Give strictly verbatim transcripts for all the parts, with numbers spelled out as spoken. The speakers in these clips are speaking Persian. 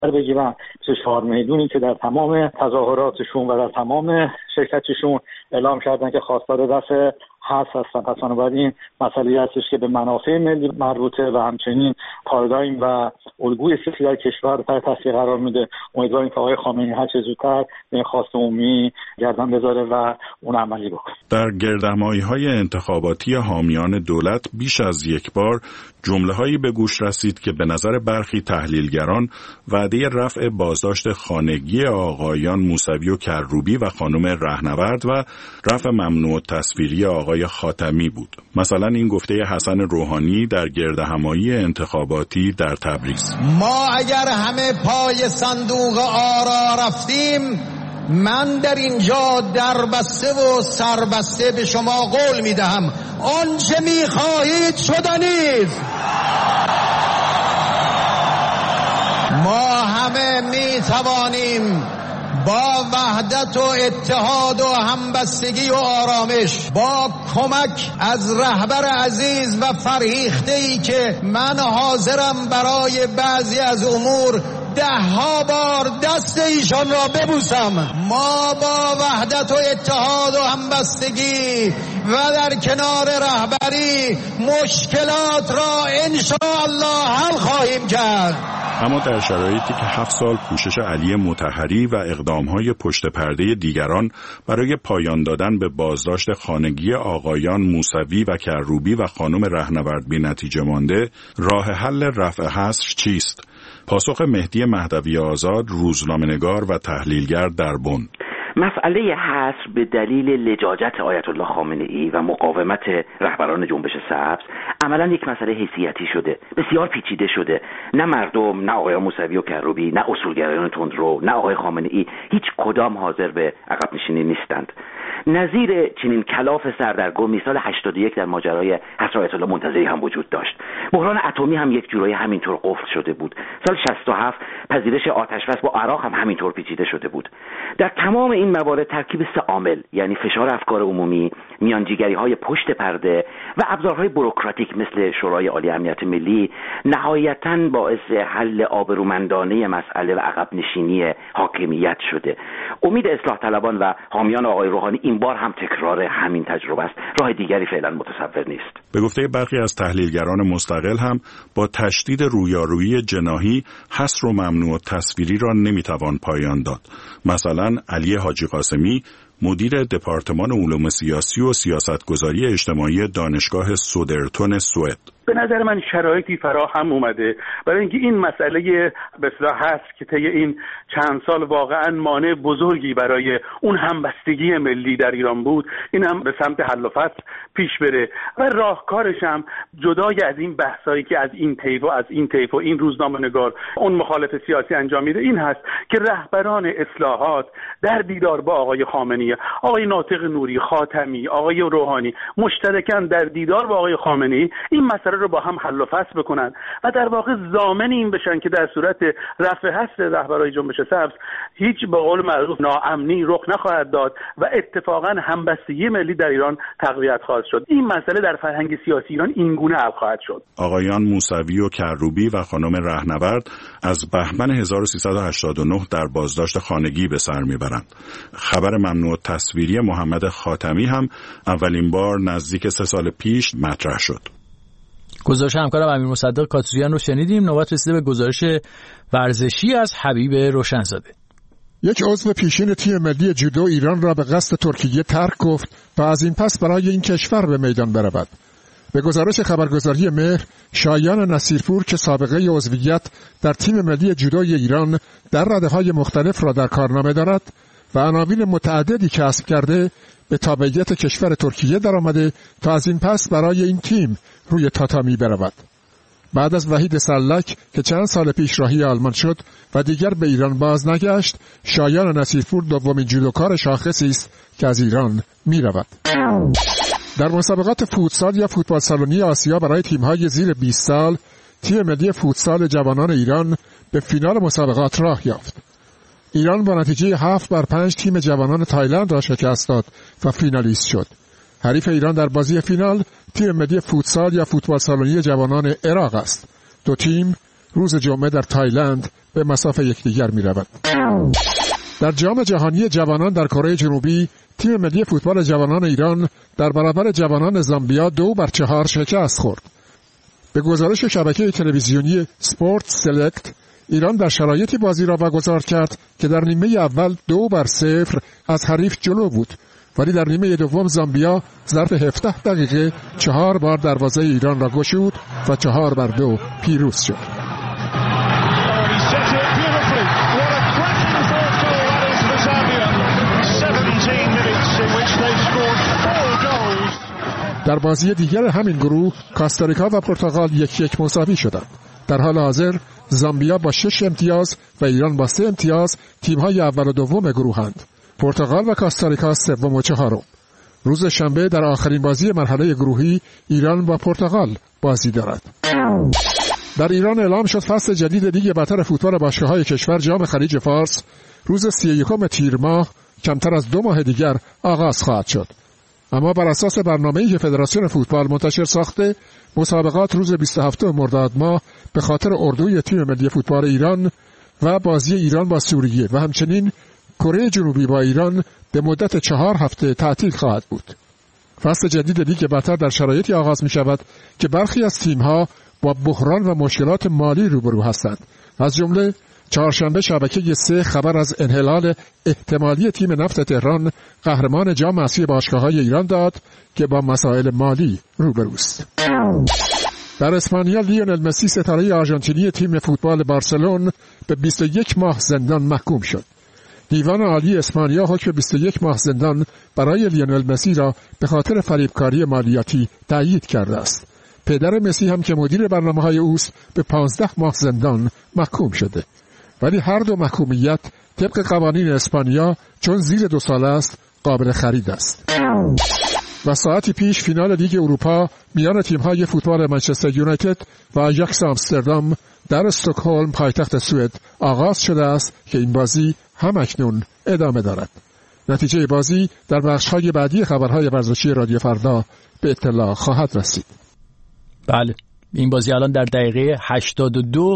بگیرن. بیست و چهار میلیونی که در تمام تظاهراتشون و در تمام شرکتشون اعلام کردن که خواستار دفع حذف هستن. پس بنابراین مسئله هستش که به منافع ملی مربوطه و همچنین پارادایم و الگوی سیاسی در کشور رو تحت تاثیر قرار میده. امیدواریم که آقای خامنه‌ای هر چه زودتر به این خواست عمومی گردن بذاره و اون عملی بکنه. در گردهمایی‌های انتخاباتی حامیان دولت بیش از یک بار جمله‌هایی به گوش رسید که به نظر برخی تحلیلگران وعده رفع بازداشت خانگی آقایان موسوی و کروبی و خانم رهنورد و رفع ممنوع التصویری آقای خاتمی بود. مثلا این گفته حسن روحانی در گردهمایی انتخاباتی در تبریز: ما اگر همه پای صندوق آرا رفتیم، من در اینجا دربسته و سربسته به شما قول میدهم آنچه میخواهید شدنید. ما همه میتوانیم با وحدت و اتحاد و همبستگی و آرامش، با کمک از رهبر عزیز و فرهیخته‌ای که من حاضرم برای بعضی از امور ده ها بار دست ایشان را ببوسم، ما با وحدت و اتحاد و همبستگی و در کنار رهبری مشکلات را انشاءالله حل خواهیم کرد. اما در شرایطی که هفت سال کوشش علی مطهری و اقدامهای پشت پرده دیگران برای پایان دادن به بازداشت خانگی آقایان موسوی و کروبی و خانم رهنورد بی نتیجه مانده، راه حل رفع حصر چیست؟ پاسخ مهدی مهدوی آزاد، روزنامه‌نگار و تحلیلگر در بن: مسئله حصر به دلیل لجاجت آیت الله خامنه‌ای و مقاومت رهبران جنبش سبز عملاً یک مسئله حیثیتی شده، بسیار پیچیده شده. نه مردم، نه آقای موسوی و کروبی، نه اصولگرایان تندرو، نه آقای خامنه‌ای، هیچ کدام حاضر به عقب نشینی نیستند. نظیر چنین کلاف سردرگمی سال هشتاد و یک در ماجرای حصر آیت الله منتظری هم وجود داشت. بحران اتمی هم یک جورایی همینطور قفل شده بود. سال شصت و هفت پذیرش آتشبس با عراق هم همینطور پیچیده شده بود. در تمام این موارد ترکیب سه عامل، یعنی فشار افکار عمومی، میانجیگری‌های پشت پرده و ابزارهای بوروکراتیک مثل شورای عالی امنیت ملی، نهایتاً باعث حل آبرومندانه مسئله و عقب نشینی حاکمیت شده. امید اصلاح طلبان و حامیان آقای روحانی این بار هم تکرار همین تجربه است. راه دیگری فعلا متصور نیست. به گفته برخی از تحلیلگران مستقل هم با تشدید رویارویی جناحی حصر و ممنوع تصویری را نمیتوان پایان داد. مثلا علی حاجی قاسمی، مدیر دپارتمان علوم سیاسی و سیاستگذاری اجتماعی دانشگاه سودرتون سوئد: به نظر من شرایطی فراهم اومده برای اینکه این مسئله به اصطلاح هست که طی این چند سال واقعا مانع بزرگی برای اون همبستگی ملی در ایران بود، این هم به سمت حل و فصل پیش بره و راهکارش هم جدای از این بحثایی که از این طیف و از این طیف و این روزنامه‌نگار اون مخالف سیاسی انجام میده این هست که رهبران اصلاحات در دیدار با آقای خامنه‌ای، آقای ناطق نوری، خاتمی، آقای روحانی مشترکاً در دیدار با آقای خامنه‌ای این مسئله رو با هم حل و فصل بکنن و در واقع ضامن این بشن که در صورت رفع حصر رهبرای جنبش سبز هیچ به قول معروف ناامنی رخ نخواهد داد و اتفاقا همبستگی ملی در ایران تقویت خواهد شد. این مسئله در فرهنگ سیاسی ایران اینگونه حل خواهد شد. آقایان موسوی و کروبی و خانم رهنورد از بهمن هزار و سیصد و هشتاد و نه در بازداشت خانگی به سر میبرند. خبر ممنوع تصویری محمد خاتمی هم اولین بار نزدیک سه سال پیش مطرح شد. گزارش همکارم امیر مصدق کاتوزیان رو شنیدیم. نوبت رسیده به گزارش ورزشی از حبیب روشنزاده. یک عضو پیشین تیم ملی جودو ایران را به قصد ترکیه ترک گفت و از این پس برای این کشور به میدان برود. به گزارش خبرگزاری مهر، شایان نصیرپور که سابقه عضویت در تیم ملی جودوی ایران در رده‌های مختلف را در کارنامه دارد و عناوین متعددی کسب کرده، به تابعیت کشور ترکیه درآمده تا از این پس برای این تیم روی تاتامی برود. بعد از وحید سلک که چند سال پیش راهی آلمان شد و دیگر به ایران باز نگشت، شایان نصیرپور دومین جودوکار شاخصی است که از ایران می رود. در مسابقات فوتسال یا فوتبال سالنی آسیا برای تیم‌های زیر بیست سال، تیم ملی فوتسال جوانان ایران به فینال مسابقات راه یافت. ایران با نتیجه هفت بر پنج تیم جوانان تایلند را شکست داد و فینالیست شد. حریف ایران در بازی فینال تیم ملی فوتسال یا فوتبال سالنی جوانان عراق است. دو تیم روز جمعه در تایلند به مصاف یکدیگر می‌روند. در جام جهانی جوانان در کره جنوبی، تیم ملی فوتبال جوانان ایران در برابر جوانان زامبیا دو بر چهار شکست خورد. به گزارش شبکه تلویزیونی سپورت سلکت، ایران در شرایطی بازی را واگذار کرد که در نیمه اول دو بر صفر از حریف جلو بود، ولی در نیمه دوم زامبیا ظرف هفده دقیقه چهار بار دروازه ایران را گشود و چهار بر دو پیروز شد. در بازی دیگر همین گروه کاستاریکا و پرتغال یک یک مساوی شدند. در حال حاضر زامبیا با شش امتیاز و ایران با سه امتیاز تیم‌های اول و دوم گروهند. پرتغال و کاستاریکا سوم و چهارم. روز شنبه در آخرین بازی مرحله گروهی ایران با پرتغال بازی دارد. در ایران اعلام شد فصل جدید لیگ برتر فوتبال باشگاه‌های کشور جام خلیج فارس روز سی و یکم تیر ماه کمتر از دو ماه دیگر آغاز خواهد شد. اما بر اساس برنامه‌ای که فدراسیون فوتبال منتشر ساخته، مسابقات روز بیست و هفتم مرداد ماه به خاطر اردوی تیم ملی فوتبال ایران و بازی ایران با سوریه و همچنین کره جنوبی با ایران به مدت چهار هفته تعطیل خواهد بود. فصل جدید لیگ برتر در شرایطی آغاز می شود که برخی از تیم‌ها با بحران و مشکلات مالی روبرو هستند. از جمله چهارشنبه شبکه سه خبر از انحلال احتمالی تیم نفت تهران قهرمان جام اسیای باشگاه‌های ایران داد که با مسائل مالی روبروست. در اسپانیا لیونل مسی ستاره آرژانتینی تیم فوتبال بارسلون به بیست و یک ماه زندان محکوم شد. دیوان عالی اسپانیا حکم بیست و یک ماه زندان برای لیونل مسی را به خاطر فریبکاری مالیاتی تأیید کرده است. پدر مسی هم که مدیر برنامه‌های اوست به پانزده ماه زندان محکوم شده. ولی هر دو محکومیت طبق قوانین اسپانیا چون زیر دو سال است قابل خرید است. و ساعتی پیش فینال لیگ اروپا میان تیم‌های فوتبال منچستر یونایتد و آژاکس آمستردام در استکهلم پایتخت سوئد آغاز شده است که این بازی هم اکنون ادامه دارد. نتیجه بازی در بخش‌های بعدی خبرهای ورزشی رادیو فردا به اطلاع خواهد رسید. بله، این بازی الان در دقیقه هشتاد و دو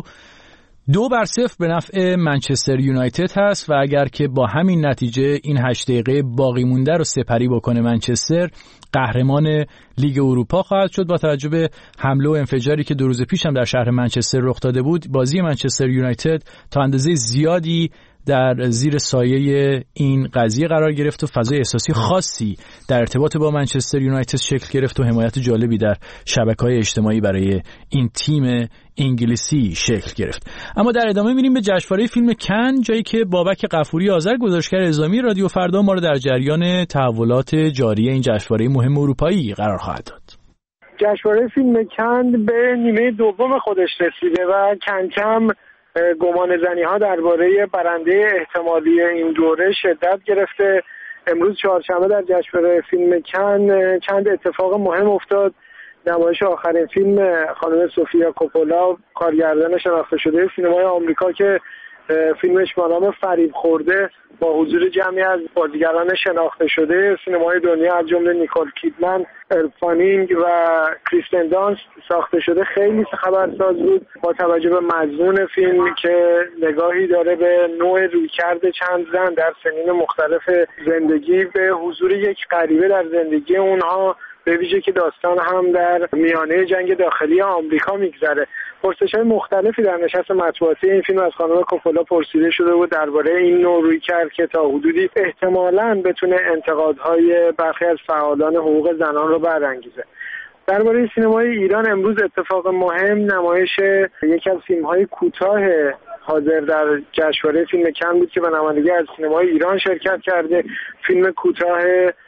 دو بر صفر به نفع منچستر یونایتد هست و اگر که با همین نتیجه این هشت دقیقه باقی مونده رو سپری بکنه منچستر، قهرمان لیگ اروپا خواهد شد. با توجه به حمله و انفجاری که دو روز پیش هم در شهر منچستر رخ داده بود، بازی منچستر یونایتد تا اندازه زیادی در زیر سایه این قضیه قرار گرفت و فضای احساسی خاصی در ارتباط با منچستر یونایتد شکل گرفت و حمایت جالبی در شبکه‌های اجتماعی برای این تیم انگلیسی شکل گرفت. اما در ادامه میریم به جشنواره فیلم کن، جایی که بابک غفوری آذر، گزارشگر اعزامی رادیو فردا، ما رو در جریان تحولات جاری این جشنواره مهم اروپایی قرار خواهد داد. جشنواره فیلم کن به نیمه دوم خودش رسیده و کم کم گمان زنی ها درباره برنده احتمالی این دوره شدت گرفته. امروز چهارشنبه در جشنواره فیلم کن چند اتفاق مهم افتاد. نمایش آخرین فیلم خانم سوفیا کوپولا، کارگردان شناخته شده سینمای آمریکا، که فیلمش با نام فریب خورده با حضور جمعی از بازیگران شناخته شده سینمای دنیا از جمله نیکول کیدمن، فانینگ و کریستن دانست ساخته شده، خیلی خبرساز بود. با توجه به مضمون فیلم که نگاهی داره به نوع رویکرد چند زن در سنین مختلف زندگی به حضور یک غریبه در زندگی اونها، به ویژه که داستان هم در میانه جنگ داخلی آمریکا میگذره. پرسش‌های مختلفی در نشست مطبوعاتی این فیلم از خانم کوپولا پرسیده شده بود درباره این نوع رویکرد که تا حدودی احتمالاً بتونه انتقادهای برخی از فعالان حقوق زنان رو برانگیزه. درباره سینمای ایران امروز اتفاق مهم نمایش یکی از فیلم‌های کوتاه حاضر در جشنواره فیلم کن بود که به نمایندگی از سینمای ایران شرکت کرده. فیلم کوتاه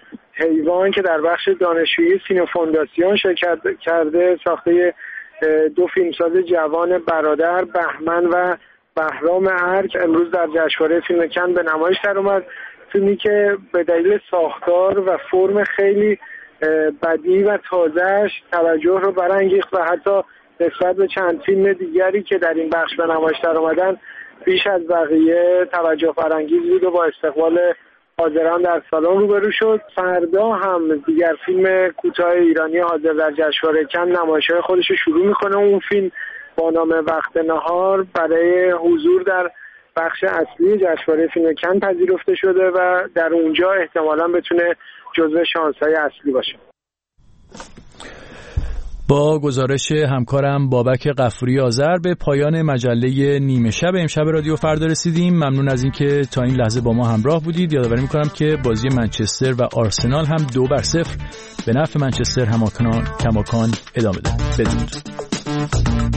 حیوان که در بخش دانشجویی سینما فونداسیون شرکت کرده، ساخته دو فیلمساز جوان برادر بهمن و بهرام ارگ، امروز در جشنواره فیلم کن به نمایش در اومد. فیلمی که به دلیل ساختار و فرم خیلی بدیعی و تازه‌اش توجه رو برانگیخت و حتی نسبت به چند فیلم دیگری که در این بخش به نمایش در اومدن بیش از بقیه توجه برانگیز بود و با استقبال حاضران در سالن روبرو شد. فردا هم دیگر فیلم کوتاه ایرانی حاضر در جشنواره کن نمایش‌های خودش رو شروع میکنه. اون فیلم با نام وقت نهار برای حضور در بخش اصلی جشنواره فیلم کن پذیرفته شده و در اونجا احتمالاً بتونه جزو شانس‌های اصلی باشه. با گزارش همکارم بابک غفوری آذر به پایان مجله نیمه شب امشب رادیو فردا رسیدیم. ممنون از اینکه تا این لحظه با ما همراه بودید. یادآوری می‌کنم که بازی منچستر و آرسنال هم دو بر صفر به نفع منچستر هماکان کماکان ادامه داد. بدرود.